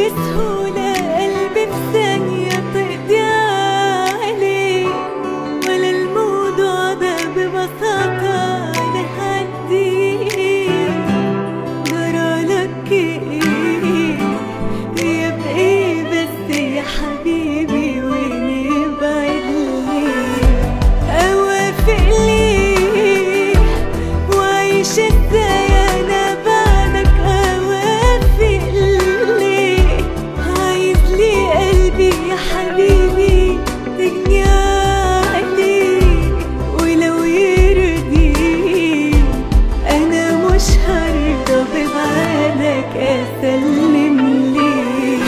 بسهولة قلبي في ثانية تقضي عليه، ولا الموضوع ده ببساطة نهديه. جرالك ايه يا بايه بس يا حبيبي ونبعد ليه؟ اوافق ليه واعيش ازاي انا بعدك؟ اوافق ليه؟ عايز لي قلبي يا حبيبي تجني عليه، ولو يرضي انا مش هرضى ببعدك اسلم ليه.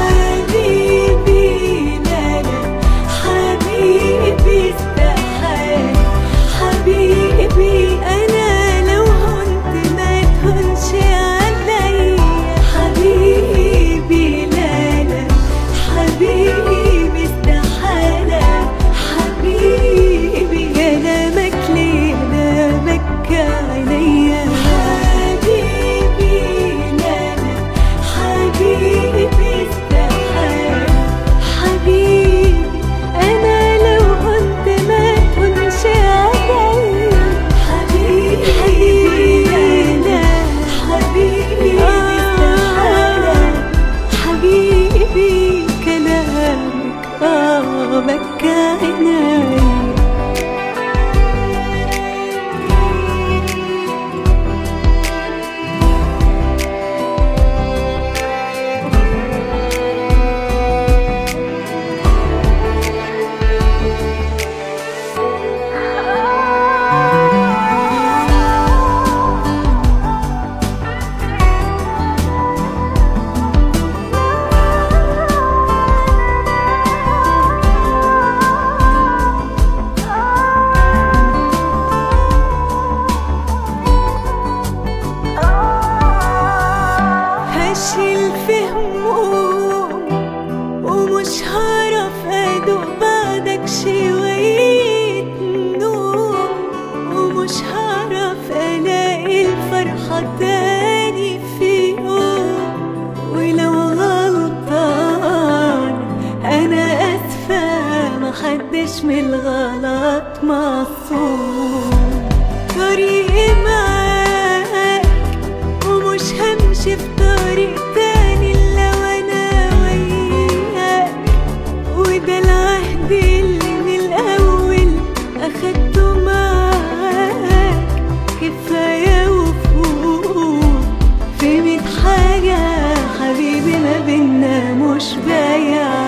حبيبي لا لا حبيبي استحال، حبيبي انا لو هنت ما تهونش عليا. حبيبي لا لا حبيبي استحالة، حبيبي كلامك ليه نامك عليا. حبيبي لا لا حبيبي استحالة، حبيبي انا لو كنت ما تهونش عليا. حبيبي لا حبيبي استحالة، حبيبي كلامك بكى عيني. هشيل في هموم ومش هعرف ادوق بعدك شوية نوم، ومش هعرف الاقي الفرحة تاني في يوم. ولو غلطان انا اسفة، محدش من الغلط معصوم. طريقي معاك ومش همشي في طريق تاني الا وانا وياك، وده العهد اللي من الاول اخدته معاك. كفاية وفوق في 100 حاجة حبيبي ما بينا مش بايع